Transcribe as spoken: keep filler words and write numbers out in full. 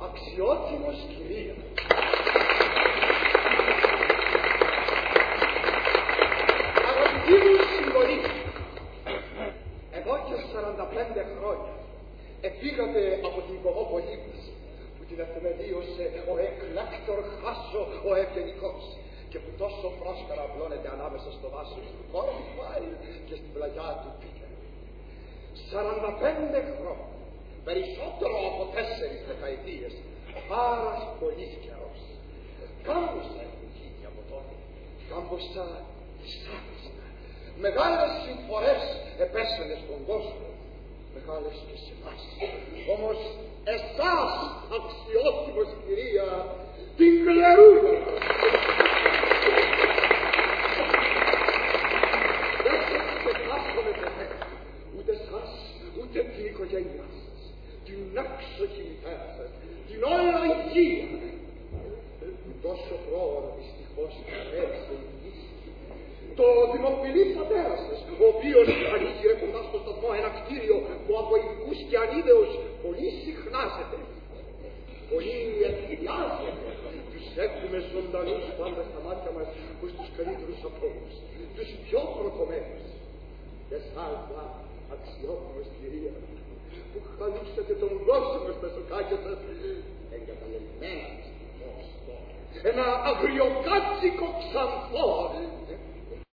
Αξιότιμος κυρία. Αγαπητοί μου συγγονείς, εδώ και σαράντα πέντε χρόνια επήγατε από την Κομόπολη μας, που την εθεμελίωσε ο εκλέκτορ Χάσο ο Ευγενικός και που τόσο φρόσκαρα απλώνεται ανάμεσα στο δάσος του Κόρνφαϊλ και στην πλαγιά του Πίτερ. σαράντα πέντε χρόνια, περισσότερο από τέσσερις δεκαετίες, πάρα πολύ καιρός. Κάμποσα έχουν γίνει από τότε, κάμποσα δυσάρεστα. Μεγάλες συμφορές επέσανε στον κόσμο, μεγάλες και σε εμάς. Όμως εσάς, αξιότιμος κυρία, την κλερούδα. Δεν σας ξεχάσαμε ποτέ, ούτε εσάς, ούτε την οικογένειά σας, την έξοχη μητέρα σας, την όλα υγεία. Τόσο πρόωρα δυστυχώς πέρασε η λύση. Το δημοφιλή πατέρα σας, ο οποίος ανήγειρε κοντά στο σταθμό ένα κτίριο που από ειδικούς και ανίδεως πολύ συχνάζεται, πολύ εκφυλιάζεται. Τους έχουμε ζωντανούς πάντα στα μάτια μας ως τους καλύτερους ανθρώπους, τους πιο προκομμένους. Και εσάς, αξιότιμος κυρία, που χαλούσατε τον κόσμο στα σοκάκια σας, εγκαταλελειμμένα. Ένα αγριοκάτσικο ξανθό